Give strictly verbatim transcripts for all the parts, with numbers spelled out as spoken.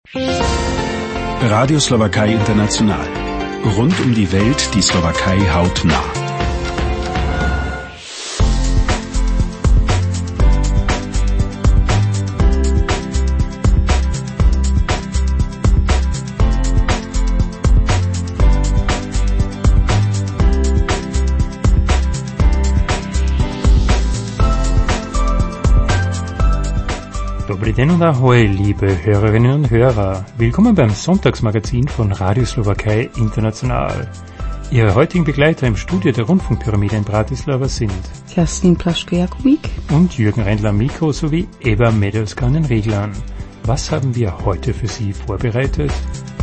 Radio Slowakei International. Rund um die Welt die Slowakei hautnah. Dobrý den und ahoj, liebe Hörerinnen und Hörer. Willkommen beim Sonntagsmagazin von Radio Slowakei International. Ihre heutigen Begleiter im Studio der Rundfunkpyramide in Bratislava sind Kerstin Plaschke-Jakubik und Jürgen Rendler am Mikro sowie Eva Medelska an den Reglern. Was haben wir heute für Sie vorbereitet?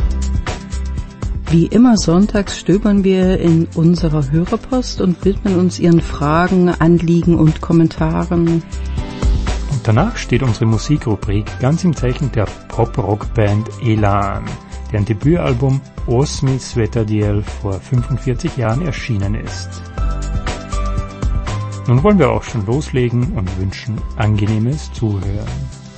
Wie immer sonntags stöbern wir in unserer Hörerpost und widmen uns Ihren Fragen, Anliegen und Kommentaren. Danach steht unsere Musikrubrik ganz im Zeichen der Pop-Rock-Band Elan, deren Debütalbum Osmi Svetadiel vor fünfundvierzig Jahren erschienen ist. Nun wollen wir auch schon loslegen und wünschen angenehmes Zuhören.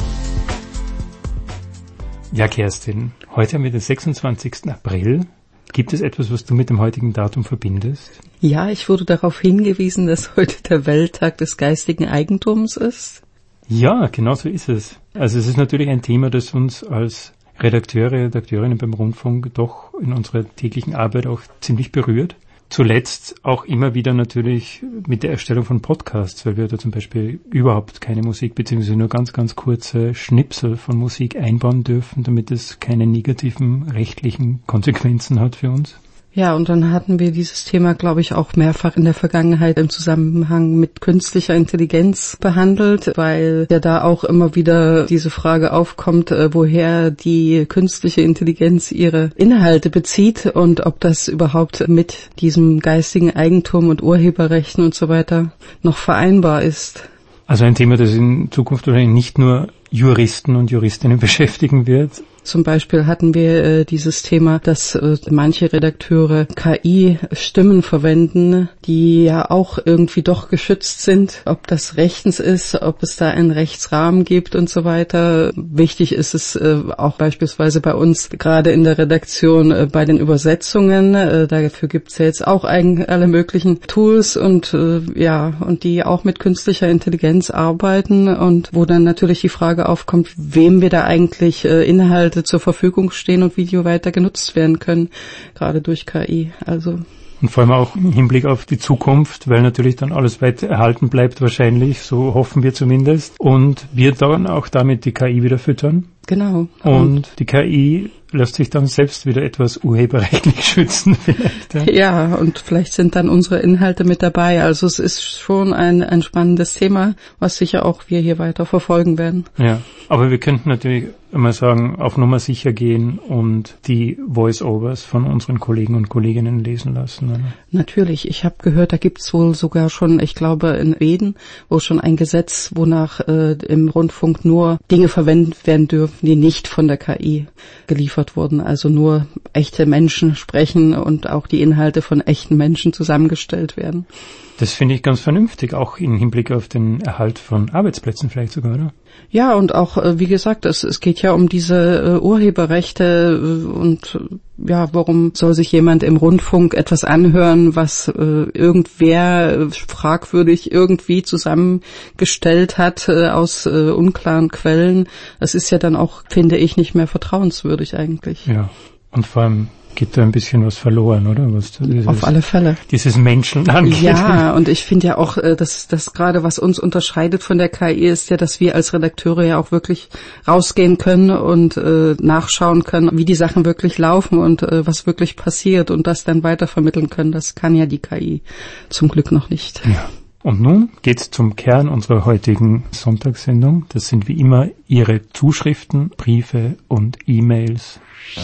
Ja, Kerstin, heute haben wir den sechsundzwanzigsten April. Gibt es etwas, was du mit dem heutigen Datum verbindest? Ja, ich wurde darauf hingewiesen, dass heute der Welttag des geistigen Eigentums ist. Ja, genau so ist es. Also es ist natürlich ein Thema, das uns als Redakteure, Redakteurinnen beim Rundfunk doch in unserer täglichen Arbeit auch ziemlich berührt. Zuletzt auch immer wieder natürlich mit der Erstellung von Podcasts, weil wir da zum Beispiel überhaupt keine Musik beziehungsweise nur ganz, ganz kurze Schnipsel von Musik einbauen dürfen, damit es keine negativen rechtlichen Konsequenzen hat für uns. Ja, und dann hatten wir dieses Thema, glaube ich, auch mehrfach in der Vergangenheit im Zusammenhang mit künstlicher Intelligenz behandelt, weil ja da auch immer wieder diese Frage aufkommt, äh, woher die künstliche Intelligenz ihre Inhalte bezieht und ob das überhaupt mit diesem geistigen Eigentum und Urheberrechten und so weiter noch vereinbar ist. Also ein Thema, das in Zukunft wahrscheinlich nicht nur Juristen und Juristinnen beschäftigen wird. Zum Beispiel hatten wir äh, dieses Thema, dass äh, manche Redakteure K I-Stimmen verwenden, die ja auch irgendwie doch geschützt sind. Ob das rechtens ist, ob es da einen Rechtsrahmen gibt und so weiter. Wichtig ist es äh, auch beispielsweise bei uns, gerade in der Redaktion, äh, bei den Übersetzungen. Äh, dafür gibt es ja jetzt auch eigen, alle möglichen Tools und äh, ja, und die auch mit künstlicher Intelligenz arbeiten und wo dann natürlich die Frage aufkommt, wem wir da eigentlich äh, Inhalte zur Verfügung stehen und Video weiter genutzt werden können, gerade durch K I. Also und vor allem auch im Hinblick auf die Zukunft, weil natürlich dann alles weiter erhalten bleibt wahrscheinlich, so hoffen wir zumindest, und wir dann auch damit die K I wieder füttern. Genau. Und die K I lässt sich dann selbst wieder etwas urheberrechtlich schützen vielleicht. Ja. ja, und vielleicht sind dann unsere Inhalte mit dabei. Also es ist schon ein, ein spannendes Thema, was sicher auch wir hier weiter verfolgen werden. Ja, aber wir könnten natürlich immer sagen, auf Nummer sicher gehen und die Voice-Overs von unseren Kollegen und Kolleginnen lesen lassen. Oder? Natürlich. Ich habe gehört, da gibt's wohl sogar schon, ich glaube in Schweden, wo schon ein Gesetz, wonach äh, im Rundfunk nur Dinge verwendet werden dürfen, die nicht von der K I geliefert wurden. Also nur echte Menschen sprechen und auch die Inhalte von echten Menschen zusammengestellt werden. Das finde ich ganz vernünftig, auch im Hinblick auf den Erhalt von Arbeitsplätzen vielleicht sogar, oder? Ja, und auch, wie gesagt, es, es geht ja um diese uh, Urheberrechte uh, und uh, ja, warum soll sich jemand im Rundfunk etwas anhören, was uh, irgendwer uh, fragwürdig irgendwie zusammengestellt hat uh, aus uh, unklaren Quellen. Das ist ja dann auch, finde ich, nicht mehr vertrauenswürdig eigentlich. Ja, und vor allem geht da ein bisschen was verloren, oder? Was dieses, auf alle Fälle. Dieses Menschen angeht. Ja, und ich finde ja auch, dass das gerade, was uns unterscheidet von der K I, ist ja, dass wir als Redakteure ja auch wirklich rausgehen können und äh, nachschauen können, wie die Sachen wirklich laufen und äh, was wirklich passiert und das dann weitervermitteln können. Das kann ja die K I zum Glück noch nicht. Ja. Und nun geht's zum Kern unserer heutigen Sonntagssendung. Das sind wie immer Ihre Zuschriften, Briefe und E-Mails.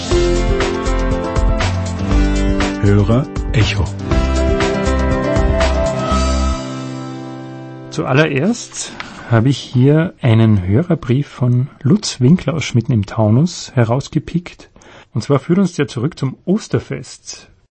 Hörer Echo. Zuallererst habe ich hier einen Hörerbrief von Lutz Winkler aus Schmitten im Taunus herausgepickt. Und zwar führt uns der zurück zum Osterfest.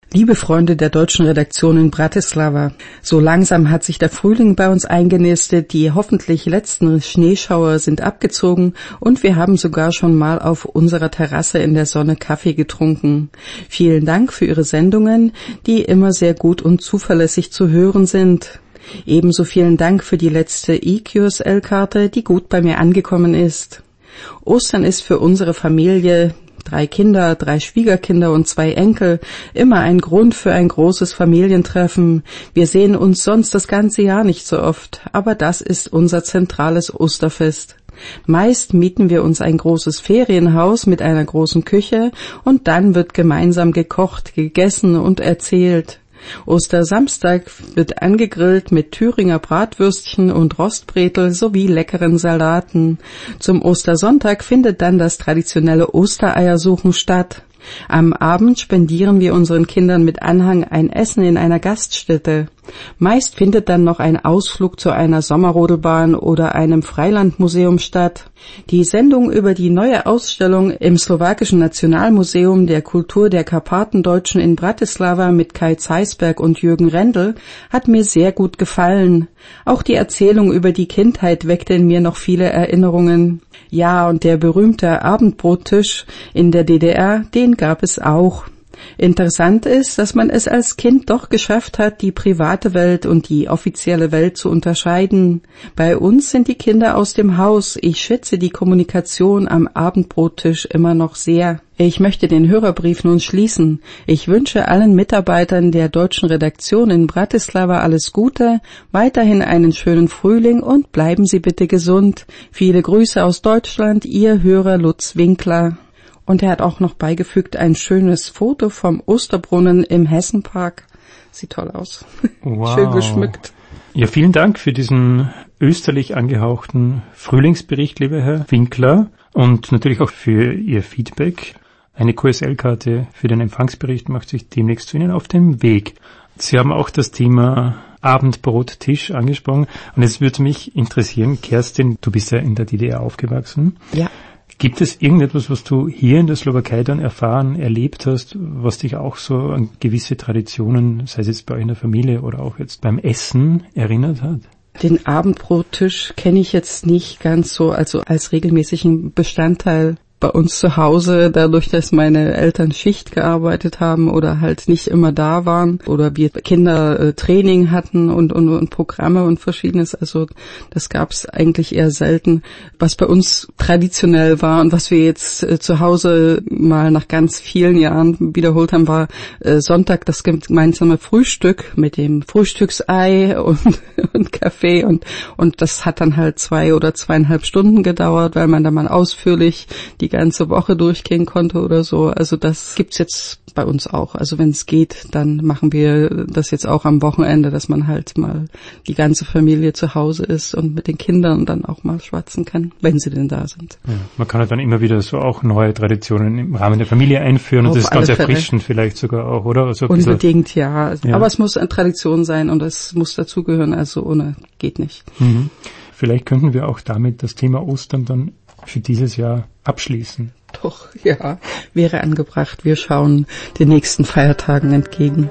Liebe Freunde der deutschen Redaktion in Bratislava, so langsam hat sich der Frühling bei uns eingenistet, die hoffentlich letzten Schneeschauer sind abgezogen und wir haben sogar schon mal auf unserer Terrasse in der Sonne Kaffee getrunken. Vielen Dank für Ihre Sendungen, die immer sehr gut und zuverlässig zu hören sind. Ebenso vielen Dank für die letzte E Q S L-Karte, die gut bei mir angekommen ist. Ostern ist für unsere Familie, drei Kinder, drei Schwiegerkinder und zwei Enkel, immer ein Grund für ein großes Familientreffen. Wir sehen uns sonst das ganze Jahr nicht so oft, aber das ist unser zentrales Osterfest. Meist mieten wir uns ein großes Ferienhaus mit einer großen Küche und dann wird gemeinsam gekocht, gegessen und erzählt. Ostersamstag wird angegrillt mit Thüringer Bratwürstchen und Rostbretel sowie leckeren Salaten. Zum Ostersonntag findet dann das traditionelle Ostereiersuchen statt. Am Abend spendieren wir unseren Kindern mit Anhang ein Essen in einer Gaststätte. Meist findet dann noch ein Ausflug zu einer Sommerrodelbahn oder einem Freilandmuseum statt. Die Sendung über die neue Ausstellung im Slowakischen Nationalmuseum der Kultur der Karpatendeutschen in Bratislava mit Kai Zeisberg und Jürgen Rendel hat mir sehr gut gefallen. Auch die Erzählung über die Kindheit weckte in mir noch viele Erinnerungen. Ja, und der berühmte Abendbrottisch in der D D R, den gab es auch. Interessant ist, dass man es als Kind doch geschafft hat, die private Welt und die offizielle Welt zu unterscheiden. Bei uns sind die Kinder aus dem Haus. Ich schätze die Kommunikation am Abendbrottisch immer noch sehr. Ich möchte den Hörerbrief nun schließen. Ich wünsche allen Mitarbeitern der deutschen Redaktion in Bratislava alles Gute, weiterhin einen schönen Frühling und bleiben Sie bitte gesund. Viele Grüße aus Deutschland, Ihr Hörer Lutz Winkler. Und er hat auch noch beigefügt ein schönes Foto vom Osterbrunnen im Hessenpark. Sieht toll aus. Wow. Schön geschmückt. Ja, vielen Dank für diesen österlich angehauchten Frühlingsbericht, lieber Herr Winkler. Und natürlich auch für Ihr Feedback. Eine Q S L-Karte für den Empfangsbericht macht sich demnächst zu Ihnen auf den Weg. Sie haben auch das Thema Abendbrottisch angesprochen. Und es würde mich interessieren, Kerstin, du bist ja in der D D R aufgewachsen. Ja. Gibt es irgendetwas, was du hier in der Slowakei dann erfahren, erlebt hast, was dich auch so an gewisse Traditionen, sei es jetzt bei euch in der Familie oder auch jetzt beim Essen, erinnert hat? Den Abendbrottisch kenne ich jetzt nicht ganz so, also als regelmäßigen Bestandteil bei uns zu Hause, dadurch, dass meine Eltern Schicht gearbeitet haben oder halt nicht immer da waren oder wir Kinder äh, Training hatten und, und, und Programme und Verschiedenes. Also das gab es eigentlich eher selten. Was bei uns traditionell war und was wir jetzt äh, zu Hause mal nach ganz vielen Jahren wiederholt haben, war äh, Sonntag das gemeinsame Frühstück mit dem Frühstücksei und, und Kaffee und, und das hat dann halt zwei oder zweieinhalb Stunden gedauert, weil man da mal ausführlich die die ganze Woche durchgehen konnte oder so. Also das gibt's jetzt bei uns auch. Also wenn es geht, dann machen wir das jetzt auch am Wochenende, dass man halt mal die ganze Familie zu Hause ist und mit den Kindern dann auch mal schwatzen kann, wenn sie denn da sind. Ja, man kann halt dann immer wieder so auch neue Traditionen im Rahmen der Familie einführen und Auf das ist ganz alle Fälle. erfrischend vielleicht sogar auch, oder? Also Unbedingt, ja. ja. Aber es muss eine Tradition sein und es muss dazugehören, also ohne geht nicht. Mhm. Vielleicht könnten wir auch damit das Thema Ostern dann für dieses Jahr abschließen. Doch, ja, wäre angebracht. Wir schauen den nächsten Feiertagen entgegen.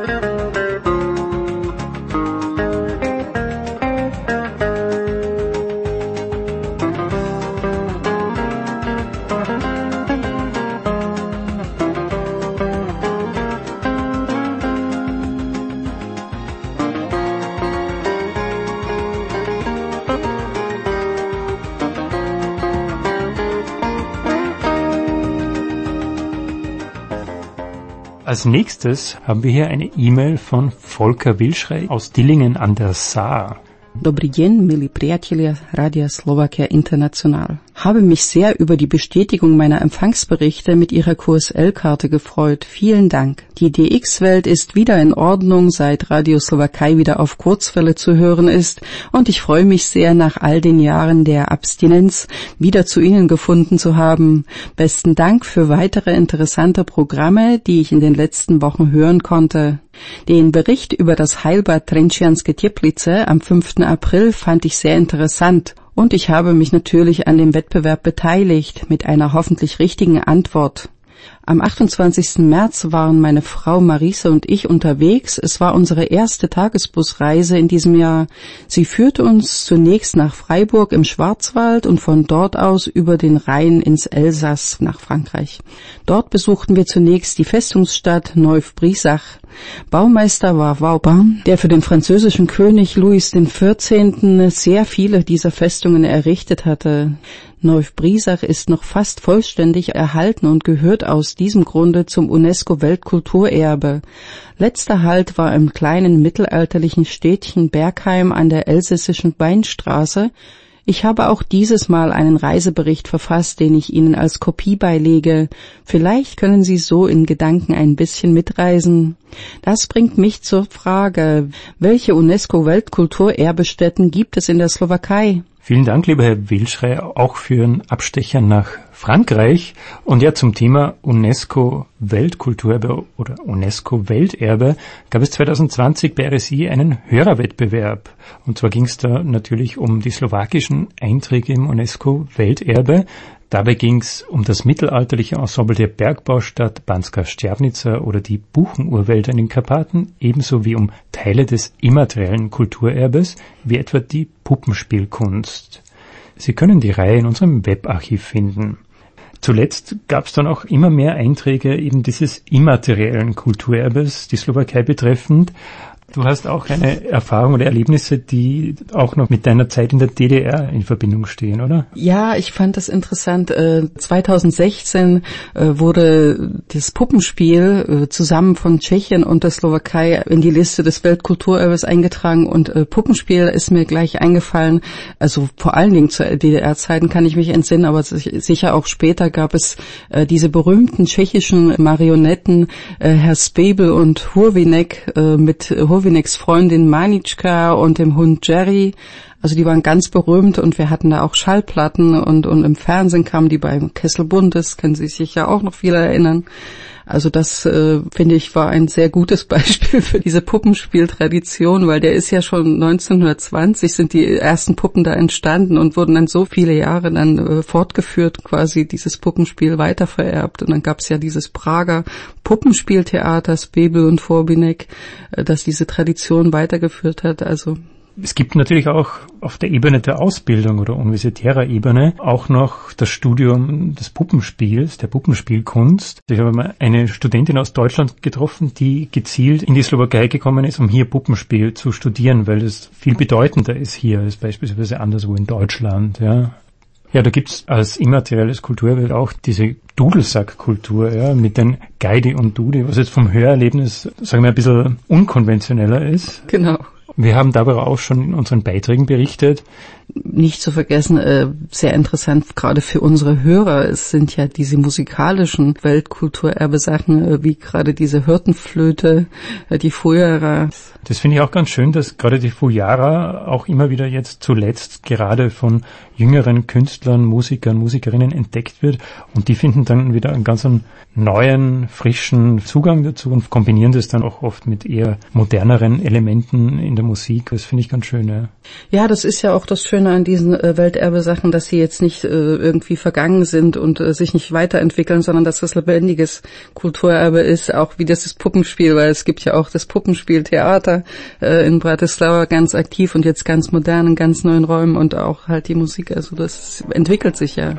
Als nächstes haben wir hier eine E-Mail von Volker Wilschrey aus Dillingen an der Saar. Dobrý deň, milí priatelia Rádia Slovakia International. Habe mich sehr über die Bestätigung meiner Empfangsberichte mit Ihrer Q S L-Karte gefreut. Vielen Dank. Die D X-Welt ist wieder in Ordnung, seit Radio Slowakei wieder auf Kurzwelle zu hören ist und ich freue mich sehr, nach all den Jahren der Abstinenz wieder zu Ihnen gefunden zu haben. Besten Dank für weitere interessante Programme, die ich in den letzten Wochen hören konnte. Den Bericht über das Heilbad Trenčianske Teplice am fünften April fand ich sehr interessant und ich habe mich natürlich an dem Wettbewerb beteiligt mit einer hoffentlich richtigen Antwort. Am achtundzwanzigsten März waren meine Frau Marisa und ich unterwegs. Es war unsere erste Tagesbusreise in diesem Jahr. Sie führte uns zunächst nach Freiburg im Schwarzwald und von dort aus über den Rhein ins Elsass nach Frankreich. Dort besuchten wir zunächst die Festungsstadt Neuf-Brisach. Baumeister war Vauban, der für den französischen König Louis der vierzehnte. Sehr viele dieser Festungen errichtet hatte. Neuf-Brisach ist noch fast vollständig erhalten und gehört aus diesem Grunde zum UNESCO-Weltkulturerbe. Letzter Halt war im kleinen mittelalterlichen Städtchen Bergheim an der elsässischen Weinstraße. Ich habe auch dieses Mal einen Reisebericht verfasst, den ich Ihnen als Kopie beilege. Vielleicht können Sie so in Gedanken ein bisschen mitreisen. Das bringt mich zur Frage, welche UNESCO-Weltkulturerbestätten gibt es in der Slowakei? Vielen Dank, lieber Herr Wilschrei, auch für einen Abstecher nach Frankreich. Und ja, zum Thema UNESCO-Weltkulturerbe oder UNESCO-Welterbe gab es zwanzig zwanzig bei R S I einen Hörerwettbewerb. Und zwar ging es da natürlich um die slowakischen Einträge im UNESCO-Welterbe. Dabei ging es um das mittelalterliche Ensemble der Bergbaustadt Banská Štiavnica oder die Buchenurwälder in den Karpaten, ebenso wie um Teile des immateriellen Kulturerbes, wie etwa die Puppenspielkunst. Sie können die Reihe in unserem Webarchiv finden. Zuletzt gab es dann auch immer mehr Einträge eben dieses immateriellen Kulturerbes, die Slowakei betreffend. Du hast auch eine Erfahrung oder Erlebnisse, die auch noch mit deiner Zeit in der D D R in Verbindung stehen, oder? Ja, ich fand das interessant. Äh, zweitausendsechzehn äh, wurde das Puppenspiel äh, zusammen von Tschechien und der Slowakei in die Liste des Weltkulturerbes eingetragen und äh, Puppenspiel ist mir gleich eingefallen. Also vor allen Dingen zu D D R-Zeiten kann ich mich entsinnen, aber sicher auch später gab es äh, diese berühmten tschechischen Marionetten, äh, Herr Spebel und Hurvinek äh, mit Hurvineks Freundin Manička und dem Hund Jerry. Also die waren ganz berühmt und wir hatten da auch Schallplatten und, und im Fernsehen kamen die bei Kessel Bundes, können Sie sich ja auch noch viele erinnern. Also das, äh, finde ich, war ein sehr gutes Beispiel für diese Puppenspieltradition, weil der ist ja schon neunzehnhundertzwanzig sind die ersten Puppen da entstanden und wurden dann so viele Jahre dann äh, fortgeführt, quasi dieses Puppenspiel weitervererbt. Und dann gab es ja dieses Prager Puppenspieltheater, Spebel und Forbinek, äh, das diese Tradition weitergeführt hat. Also es gibt natürlich auch auf der Ebene der Ausbildung oder universitärer Ebene auch noch das Studium des Puppenspiels, der Puppenspielkunst. Ich habe mal eine Studentin aus Deutschland getroffen, die gezielt in die Slowakei gekommen ist, um hier Puppenspiel zu studieren, weil es viel bedeutender ist hier als beispielsweise anderswo in Deutschland, ja. Ja, da gibt's als immaterielles Kulturwelt auch diese Dudelsackkultur, ja, mit den Geidi und Dudi, was jetzt vom Hörerlebnis, sagen wir, ein bisschen unkonventioneller ist. Genau. Wir haben darüber auch schon in unseren Beiträgen berichtet. Nicht zu vergessen, äh, sehr interessant, gerade für unsere Hörer, es sind ja diese musikalischen Weltkulturerbe-Sachen, äh, wie gerade diese Hirtenflöte, äh, die Fujara. Das finde ich auch ganz schön, dass gerade die Fujara auch immer wieder jetzt zuletzt gerade von jüngeren Künstlern, Musikern, Musikerinnen entdeckt wird und die finden dann wieder einen ganz neuen, frischen Zugang dazu und kombinieren das dann auch oft mit eher moderneren Elementen in der Musik. Das finde ich ganz schön, ja. Ja, das ist ja auch das Schöne an diesen äh, Welterbe-Sachen, dass sie jetzt nicht äh, irgendwie vergangen sind und äh, sich nicht weiterentwickeln, sondern dass das lebendiges Kulturerbe ist, auch wie das, das Puppenspiel, weil es gibt ja auch das Puppenspieltheater äh, in Bratislava ganz aktiv und jetzt ganz modern in ganz neuen Räumen und auch halt die Musik, also das entwickelt sich ja.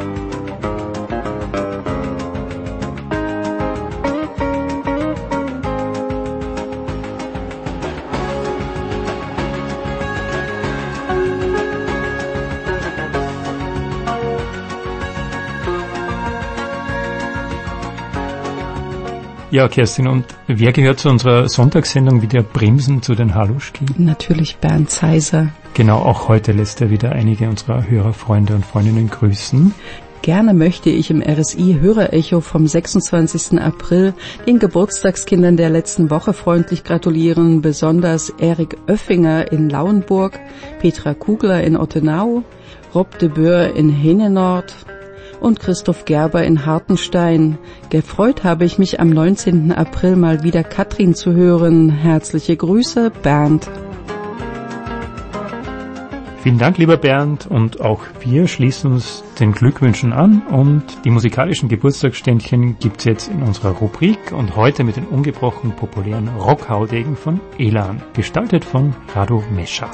Ja, Kerstin, und wer gehört zu unserer Sonntagssendung wieder Bremsen zu den Haluschki? Natürlich Bernd Zeiser. Genau, auch heute lässt er wieder einige unserer Hörerfreunde und Freundinnen grüßen. Gerne möchte ich im R S I Hörerecho vom sechsundzwanzigsten April den Geburtstagskindern der letzten Woche freundlich gratulieren, besonders Erik Oeffinger in Lauenburg, Petra Kugler in Ottenau, Rob de Boer in Henenord und Christoph Gerber in Hartenstein. Gefreut habe ich mich am neunzehnten April mal wieder Katrin zu hören. Herzliche Grüße, Bernd. Vielen Dank, lieber Bernd, und auch wir schließen uns den Glückwünschen an und die musikalischen Geburtstagsständchen gibt's jetzt in unserer Rubrik und heute mit den ungebrochen populären Rockhaudegen von Elan, gestaltet von Rado Mescha.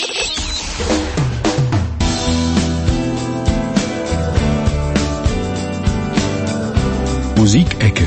Musikecke.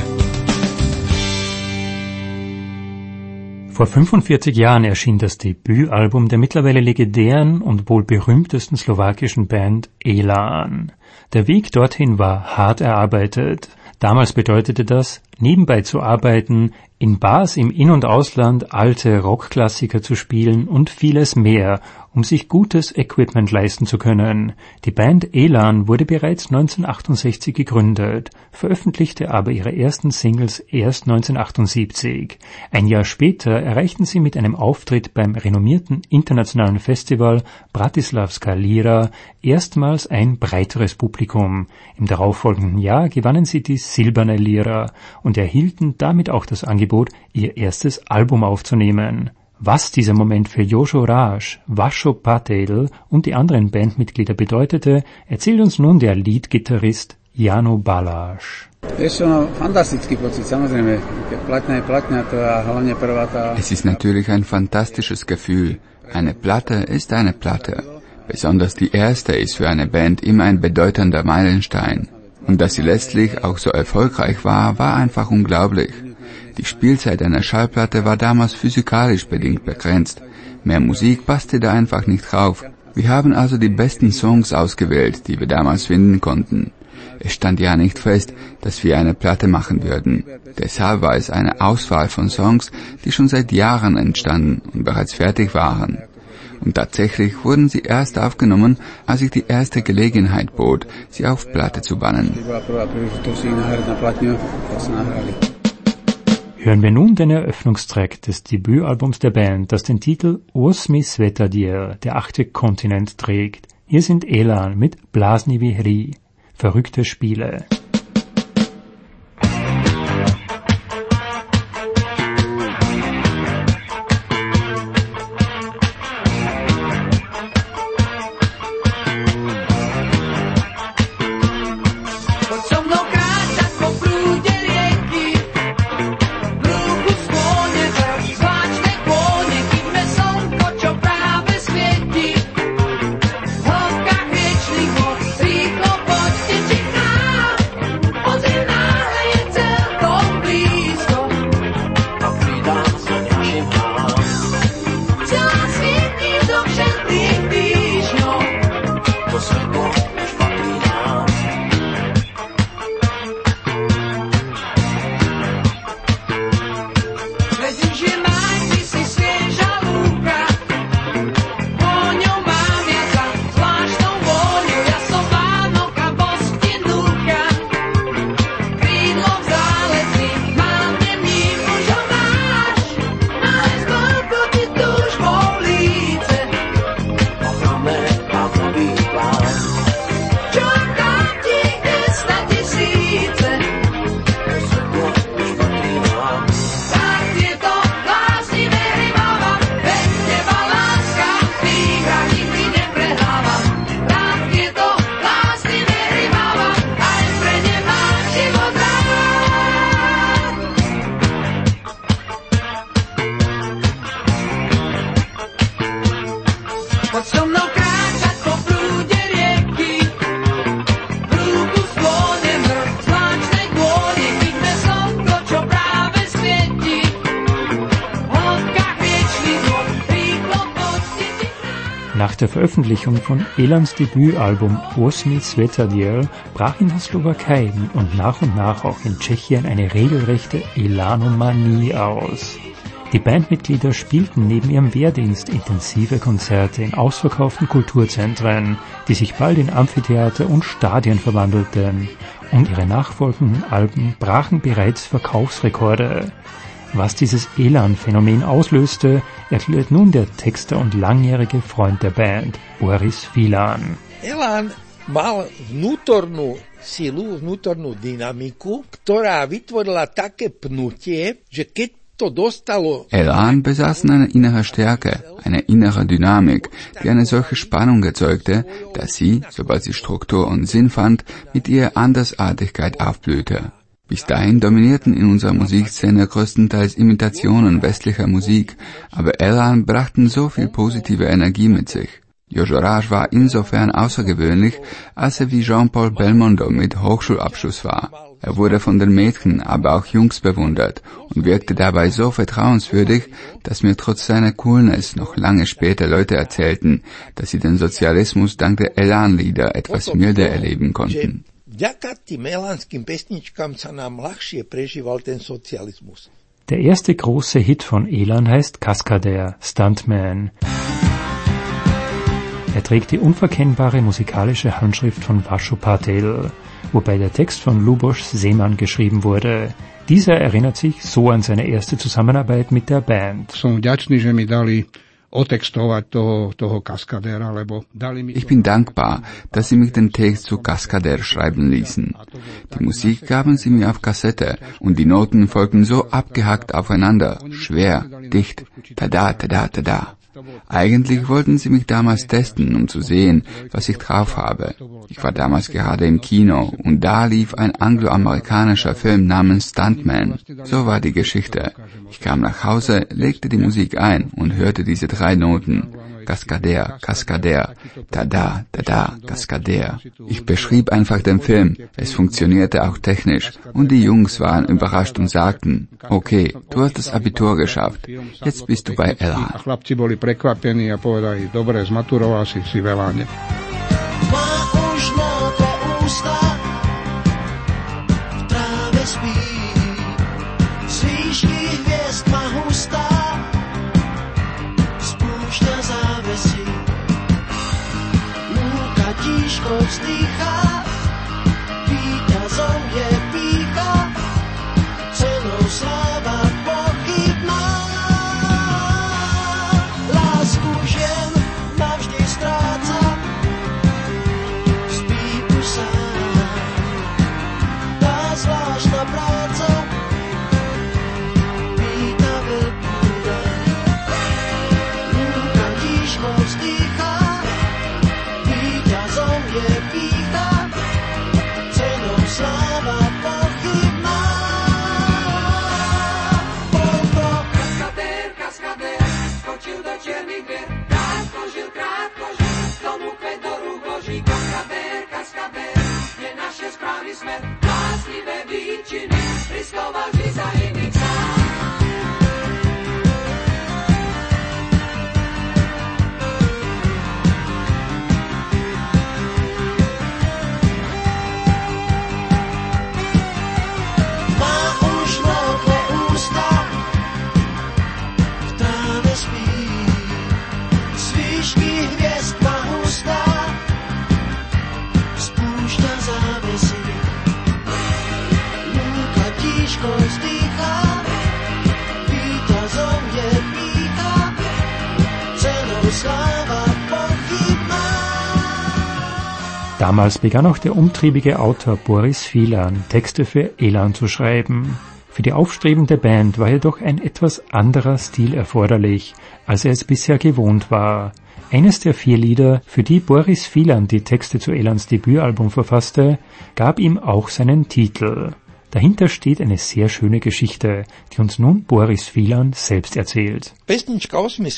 Vor fünfundvierzig Jahren erschien das Debütalbum der mittlerweile legendären und wohl berühmtesten slowakischen Band Elan. Der Weg dorthin war hart erarbeitet. Damals bedeutete das, nebenbei zu arbeiten, in Bars im In- und Ausland alte Rockklassiker zu spielen und vieles mehr, um sich gutes Equipment leisten zu können. Die Band Elan wurde bereits neunzehnhundertachtundsechzig gegründet, veröffentlichte aber ihre ersten Singles erst neunzehnhundertachtundsiebzig. Ein Jahr später erreichten sie mit einem Auftritt beim renommierten internationalen Festival Bratislavska Lira erstmals ein breiteres Publikum. Im darauffolgenden Jahr gewannen sie die Silberne Lira und erhielten damit auch das Angebot, ihr erstes Album aufzunehmen. Was dieser Moment für Jožo Ráš, Vašo Patel und die anderen Bandmitglieder bedeutete, erzählt uns nun der Leadgitarrist Jano Baláš. Es ist natürlich ein fantastisches Gefühl. Eine Platte ist eine Platte. Besonders die erste ist für eine Band immer ein bedeutender Meilenstein. Und dass sie letztlich auch so erfolgreich war, war einfach unglaublich. Die Spielzeit einer Schallplatte war damals physikalisch bedingt begrenzt. Mehr Musik passte da einfach nicht drauf. Wir haben also die besten Songs ausgewählt, die wir damals finden konnten. Es stand ja nicht fest, dass wir eine Platte machen würden. Deshalb war es eine Auswahl von Songs, die schon seit Jahren entstanden und bereits fertig waren. Und tatsächlich wurden sie erst aufgenommen, als sich die erste Gelegenheit bot, sie auf Platte zu bannen. Hören wir nun den Eröffnungstrack des Debütalbums der Band, das den Titel Osmi Svetadiel, der achte Kontinent, trägt. Hier sind Elan mit Bláznivý hry, verrückte Spiele. Nach der Veröffentlichung von Elans Debütalbum Osmi Svetadiel brach in der Slowakei und nach und nach auch in Tschechien eine regelrechte Elanomanie aus. Die Bandmitglieder spielten neben ihrem Wehrdienst intensive Konzerte in ausverkauften Kulturzentren, die sich bald in Amphitheater und Stadien verwandelten, und ihre nachfolgenden Alben brachen bereits Verkaufsrekorde. Was dieses Elan-Phänomen auslöste, erklärt nun der Texter und langjährige Freund der Band, Boris Filan. Elan mal vnútornú silu, vnútornú dynamiku, ktorá vytvorila také pnutie, že keď Elan besaßen eine innere Stärke, eine innere Dynamik, die eine solche Spannung erzeugte, dass sie, sobald sie Struktur und Sinn fand, mit ihrer Andersartigkeit aufblühte. Bis dahin dominierten in unserer Musikszene größtenteils Imitationen westlicher Musik, aber Elan brachten so viel positive Energie mit sich. Jojo Rasch war insofern außergewöhnlich, als er wie Jean-Paul Belmondo mit Hochschulabschluss war. Er wurde von den Mädchen, aber auch Jungs bewundert und wirkte dabei so vertrauenswürdig, dass mir trotz seiner Coolness noch lange später Leute erzählten, dass sie den Sozialismus dank der Elan-Lieder etwas milder erleben konnten. Der erste große Hit von Elan heißt Kaskadär, Stuntman. Er trägt die unverkennbare musikalische Handschrift von Vasho Patel, wobei der Text von Luboš Zeman geschrieben wurde. Dieser erinnert sich so an seine erste Zusammenarbeit mit der Band. Ich bin dankbar, dass Sie mich den Text zu Kaskadär schreiben ließen. Die Musik gaben Sie mir auf Kassette und die Noten folgten so abgehackt aufeinander, schwer, dicht, tada, tada, tada. Eigentlich wollten sie mich damals testen, um zu sehen, was ich drauf habe. Ich war damals gerade im Kino und da lief ein angloamerikanischer Film namens Stuntman. So war die Geschichte. Ich kam nach Hause, legte die Musik ein und hörte diese drei Noten. Kaskadär, Kaskadär, tada, tada, Kaskadär. Ich beschrieb einfach den Film. Es funktionierte auch technisch und die Jungs waren überrascht und sagten, okay, du hast das Abitur geschafft, jetzt bist du bei Elan. Vzdychá, víťazom je pýcha, cenou sláva pochybná. Lásku žen navždy stráca, spí už sám. Tá zvláštna práca víta veľkú daň. Lúka tížko vzdychá, víťazom je pýcha, cenou sláva pochybná. Polko kaskadér, kaskadér, skočil do čiernych vier, krátko žil, krátko žil, tomu kvet do rúk loží. Kaskadér, kaskadér, je naše správny smer, láslivé výčiny, riskoval vždy za iných sám. Damals begann auch der umtriebige Autor Boris Filan, Texte für Elan zu schreiben. Für die aufstrebende Band war jedoch ein etwas anderer Stil erforderlich, als er es bisher gewohnt war. Eines der vier Lieder, für die Boris Filan die Texte zu Elans Debütalbum verfasste, gab ihm auch seinen Titel. Dahinter steht eine sehr schöne Geschichte, die uns nun Boris Filan selbst erzählt. Das Lied Osmi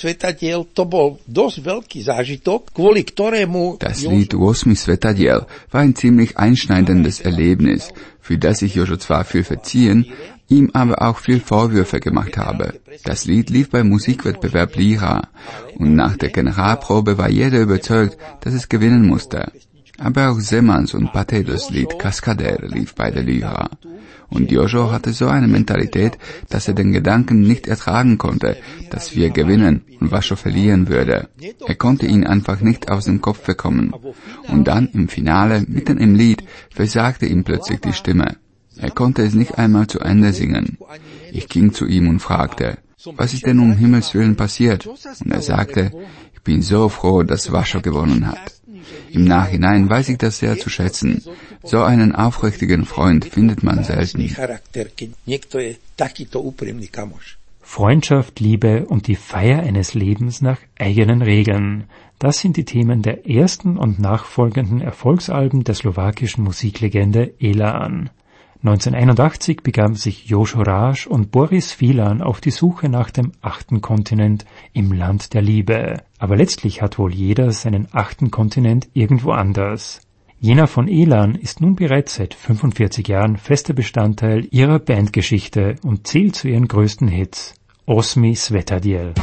Svetadiel war ein ziemlich einschneidendes Erlebnis, für das ich Jojo zwar viel verziehen, ihm aber auch viel Vorwürfe gemacht habe. Das Lied lief beim Musikwettbewerb Lyra und nach der Generalprobe war jeder überzeugt, dass es gewinnen musste. Aber auch Zemans und Patelos Lied Kaskadär lief bei der Lyra. Und Jojo hatte so eine Mentalität, dass er den Gedanken nicht ertragen konnte, dass wir gewinnen und Vasho verlieren würde. Er konnte ihn einfach nicht aus dem Kopf bekommen. Und dann im Finale, mitten im Lied, versagte ihm plötzlich die Stimme. Er konnte es nicht einmal zu Ende singen. Ich ging zu ihm und fragte, was ist denn um Himmels Willen passiert? Und er sagte, ich bin so froh, dass Vasho gewonnen hat. Im Nachhinein weiß ich das sehr zu schätzen. So einen aufrichtigen Freund findet man selten. Freundschaft, Liebe und die Feier eines Lebens nach eigenen Regeln. Das sind die Themen der ersten und nachfolgenden Erfolgsalben der slowakischen Musiklegende Elan. neunzehnhunderteinundachtzig begaben sich Jožo Ráš und Boris Filan auf die Suche nach dem achten Kontinent im Land der Liebe. Aber letztlich hat wohl jeder seinen achten Kontinent irgendwo anders. Jener von Elan ist nun bereits seit fünfundvierzig Jahren fester Bestandteil ihrer Bandgeschichte und zählt zu ihren größten Hits. Osmi Svetadiel.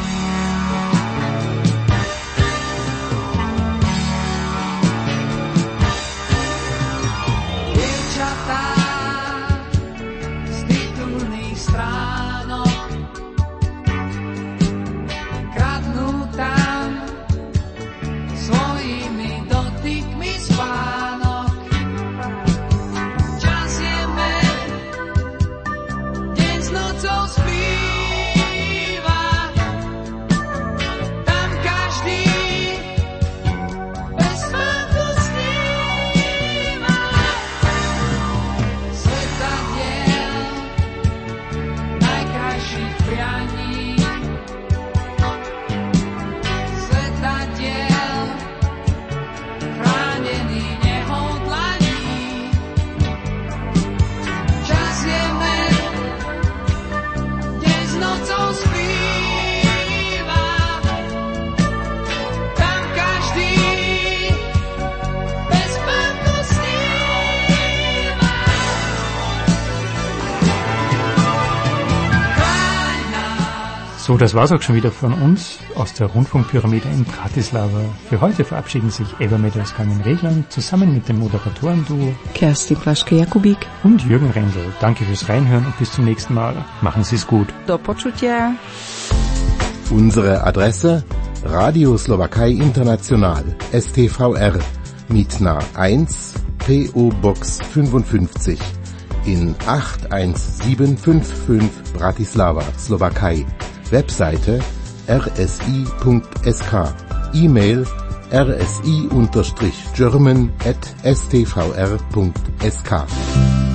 So, das war's auch schon wieder von uns aus der Rundfunkpyramide in Bratislava. Für heute verabschieden sich Evermade aus Carmen Regland zusammen mit dem Moderatoren-Duo Kerstin Plaschke-Jakubik und Jürgen Rendel. Danke fürs Reinhören und bis zum nächsten Mal. Machen Sie's gut. Do počutia. Unsere Adresse Radio Slowakei International S T V R Mitna eins P O Box fünfundfünfzig in acht eins sieben fünf fünf Bratislava, Slowakei. Webseite r s i punkt s k, E-Mail r s i German at s t v r punkt s k.